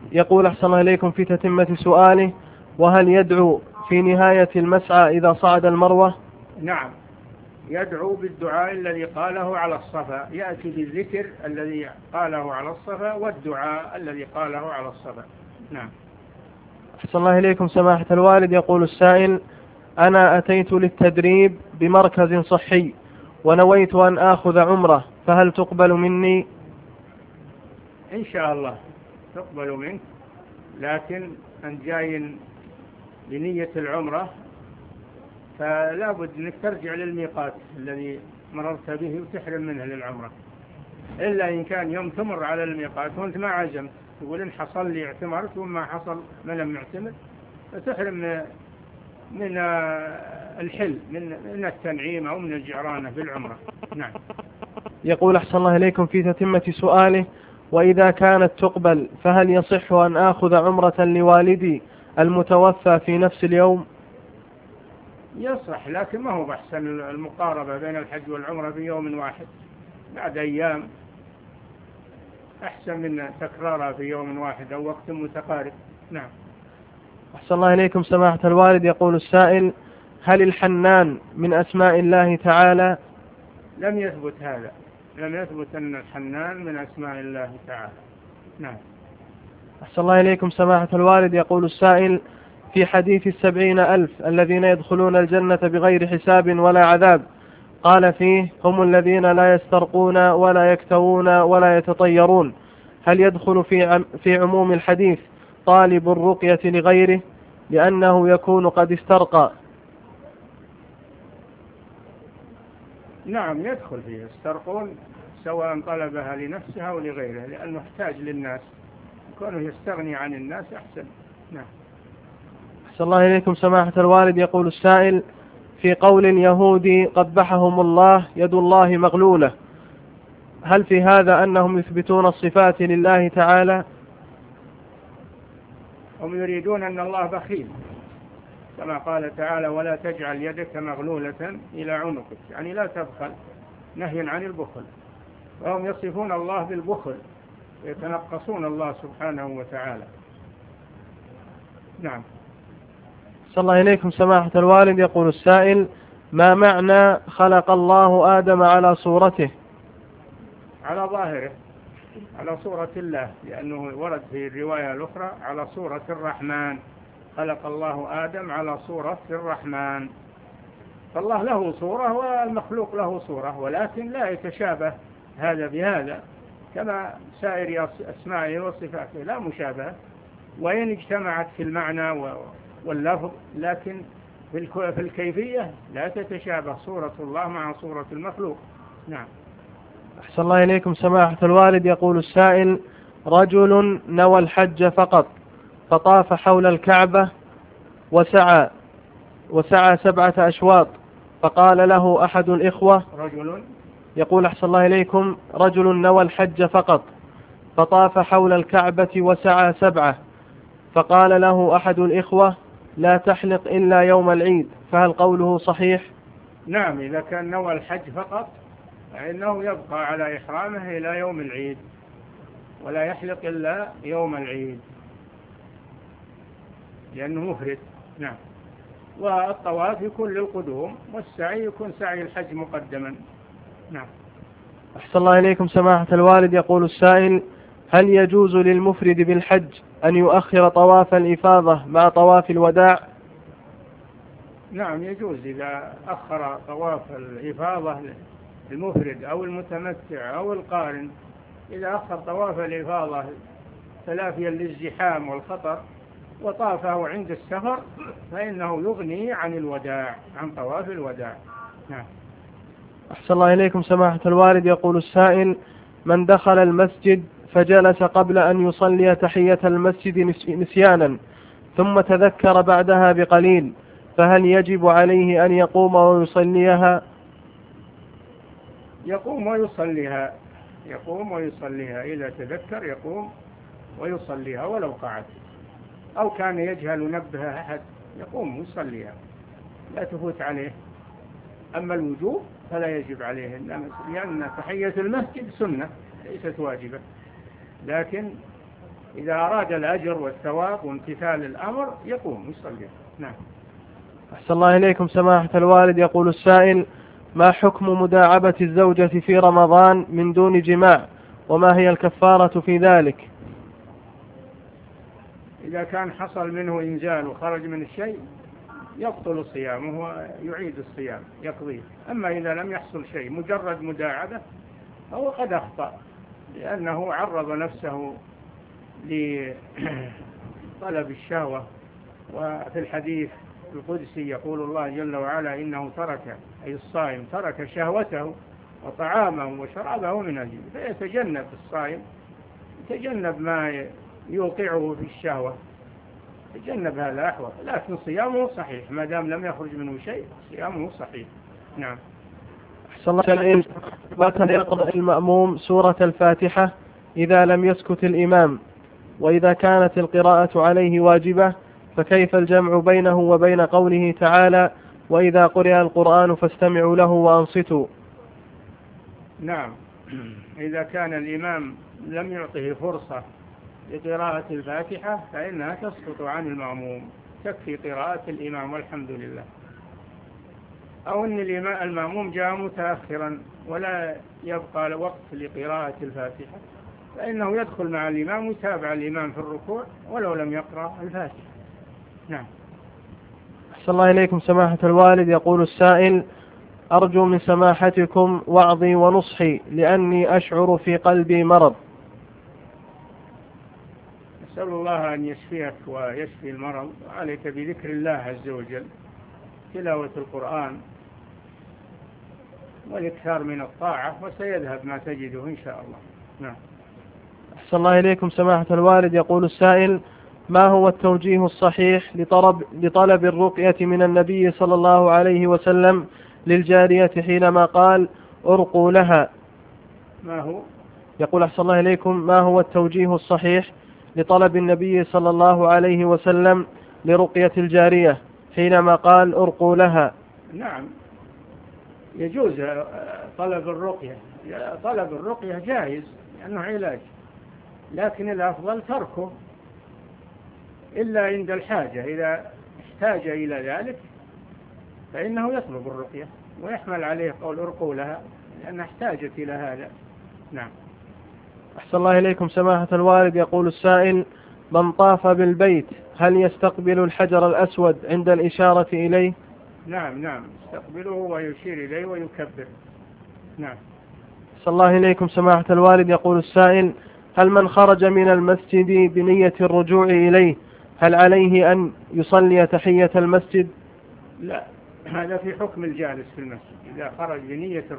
يقول أحسن الله إليكم في تتمة سؤاله: وهل يدعو في نهاية المسعى إذا صعد المروة؟ نعم، يدعو بالدعاء الذي قاله على الصفا، يأتي بالذكر الذي قاله على الصفا والدعاء الذي قاله على الصفا. نعم. أحسن الله إليكم سماحة الوالد، يقول السائل: أنا أتيت للتدريب بمركز صحي ونويت أن آخذ عمرة، فهل تقبل مني؟ إن شاء الله تقبل منك، لكن أنت جاي بنية العمرة فلا بد أنك ترجع للميقات الذي مررت به وتحرم منه للعمرة، إلا إن كان يوم تمر على الميقات وأنت ما عزمت تقول إن حصل لي اعتمرت وما حصل ما لم يعتمر، فتحرم من الحل من التنعيم أو من الجعرانة بالعمرة. نعم. يقول أحسن الله إليكم في تتمة سؤاله: وإذا كانت تقبل فهل يصح أن آخذ عمرة لوالدي المتوفى في نفس اليوم؟ يصح، لكن ما هو بأحسن المقاربة بين الحج والعمرة في يوم واحد بعد أيام، أحسن من تكرارها في يوم واحد أو وقت متقارب. نعم. أحسن الله إليكم سماحة الوالد، يقول السائل: هل الحنان من أسماء الله تعالى؟ لم يثبت هذا، لم يثبت أن الحنان من أسماء الله تعالى. نعم. أحسن الله إليكم سماحة الوالد، يقول السائل: في حديث 70,000 الذين يدخلون الجنة بغير حساب ولا عذاب، قال فيه: هم الذين لا يسترقون ولا يكتوون ولا يتطيرون، هل يدخل في عموم الحديث طالب الرقية لغيره لأنه يكون قد استرقى؟ نعم يدخل فيه، يسترقون سواء طلبها لنفسها أو لغيرها، لأنه يحتاج للناس، كونه يستغني عن الناس أحسن. نعم. أحسن الله إليكم سماحة الوالد، يقول السائل: في قول اليهود قبحهم الله يد الله مغلولة، هل في هذا أنهم يثبتون الصفات لله تعالى؟ هم يريدون أن الله بخيل، كما قال تعالى: ولا تجعل يدك مغلولة إلى عنقك، يعني لا تبخل، نهي عن البخل، وهم يصفون الله بالبخل يتنقصون الله سبحانه وتعالى. نعم. صلى الله إليكم سماحة الوالد، يقول السائل: ما معنى خلق الله آدم على صورته؟ على ظاهره، على صورة الله، لأنه ورد في الرواية الأخرى على صورة الرحمن، خلق الله آدم على صورة الرحمن، فالله له صورة والمخلوق له صورة، ولكن لا يتشابه هذا بهذا كما سائر أسمائه وصفاته، لا مشابهة، وإن اجتمعت في المعنى واللفظ، لكن في الكيفية لا تتشابه صورة الله مع صورة المخلوق. نعم. أحسن الله إليكم سماحة الوالد، يقول السائل: رجل نوى الحج فقط فطاف حول الكعبة وسعى 7 أشواط، فقال له أحد الإخوة يقول أحسن الله إليكم: رجل نوى الحج فقط فطاف حول الكعبة وسعى 7، فقال له أحد الإخوة: لا تحلق إلا يوم العيد، فهل قوله صحيح؟ نعم، إذا كان نوى الحج فقط فإنه يبقى على إحرامه إلى يوم العيد، ولا يحلق إلا يوم العيد لأنه مفرد. نعم. والطواف يكون للقدوم، والسعي يكون سعي الحج مقدما. نعم. أحسن الله إليكم سماحة الوالد، يقول السائل: هل يجوز للمفرد بالحج أن يؤخر طواف الإفاضة مع طواف الوداع؟ نعم يجوز، إذا أخر طواف الإفاضة المفرد أو المتمتع أو القارن، إذا أخر طواف الإفاضة تلافيا للزحام والخطر وطافه عند السفر، فإنه يغني عن الوداع، عن طواف الوداع. نعم. أحسن الله إليكم سماحة الوالد، يقول السائل: من دخل المسجد فجلس قبل أن يصلي تحية المسجد نسيانا ثم تذكر بعدها بقليل، فهل يجب عليه أن يقوم ويصليها؟ يقوم ويصليها إذا تذكر يقوم ويصليها ولو قعد، أو كان يجهل نبه أحد يقوم ويصليها، لا تفوت عليه. أما الوجوب فلا يجب عليه، لأن تحية المسجد سنة ليست واجبة، لكن إذا أراد الأجر والثواب وامتثال الأمر يقوم يصلي. نعم. أحسن الله إليكم سماحة الوالد. يقول السائل: ما حكم مداعبة الزوجة في رمضان من دون جماع، وما هي الكفارة في ذلك؟ إذا كان حصل منه إنزال وخرج من الشيء يبطل صيامه ويعيد الصيام يقضيه. أما إذا لم يحصل شيء مجرد مداعبة فهو قد أخطأ، لأنه عرض نفسه لطلب الشهوة. وفي الحديث القدسي يقول الله جل وعلا: إنه ترك، أي الصائم، ترك شهوته وطعامه وشرابه من أجله. فيتجنب الصائم، يتجنب ما يوقعه في الشهوة، يتجنب هذا أحوط. لكن صيامه صحيح ما دام لم يخرج منه شيء، صيامه صحيح. نعم. أحسن الله إليكم. متى يقرأ المأموم سورة الفاتحة إذا لم يسكت الإمام، وإذا كانت القراءة عليه واجبة فكيف الجمع بينه وبين قوله تعالى: وإذا قرئ القرآن فاستمعوا له وأنصتوا؟ نعم. إذا كان الإمام لم يعطه فرصة لقراءة الفاتحة فإنها تسقط عن المأموم، تكفي قراءة الإمام والحمد لله. أو أن المأموم جاء متأخرا ولا يبقى وقت لقراءة الفاتحة، فإنه يدخل مع الإمام ويتابع الإمام في الركوع ولو لم يقرأ الفاتحة. نعم. أحسن الله إليكم سماحة الوالد. يقول السائل: أرجو من سماحتكم وعظي ونصحي لأني أشعر في قلبي مرض. نسأل الله أن يشفيك ويشفي المرض. عليك بذكر الله عز وجل، تلاوة القرآن والإكثار من الطاعة، وسيذهب ما تجده إن شاء الله. نعم. أحسن الله إليكم سماحة الوالد. يقول السائل: ما هو التوجيه الصحيح لطلب الرقية من النبي صلى الله عليه وسلم للجارية حينما قال: أرقوا لها؟ ما هو؟ يقول: أحسن الله إليكم، ما هو التوجيه الصحيح لطلب النبي صلى الله عليه وسلم لرقية الجارية حينما قال: أرقوا لها؟ نعم، يجوز طلب الرقية. طلب الرقية جائز لأنه علاج، لكن الأفضل تركه إلا عند الحاجة. إذا احتاج إلى ذلك فإنه يطلب الرقية ويحمل عليه قول أرقوا لها لأنها احتاجت إلى هذا. نعم. أحسن الله إليكم سماحة الوالد. يقول السائل: من طاف بالبيت هل يستقبل الحجر الأسود عند الإشارة إليه؟ نعم، يستقبله ويشير إليه ويكبر. نعم. أحسن الله إليكم سماحة الوالد. يقول السائل: هل من خرج من المسجد بنية الرجوع إليه هل عليه أن يصلي تحية المسجد؟ لا، هذا في حكم الجالس في المسجد. إذا خرج بنية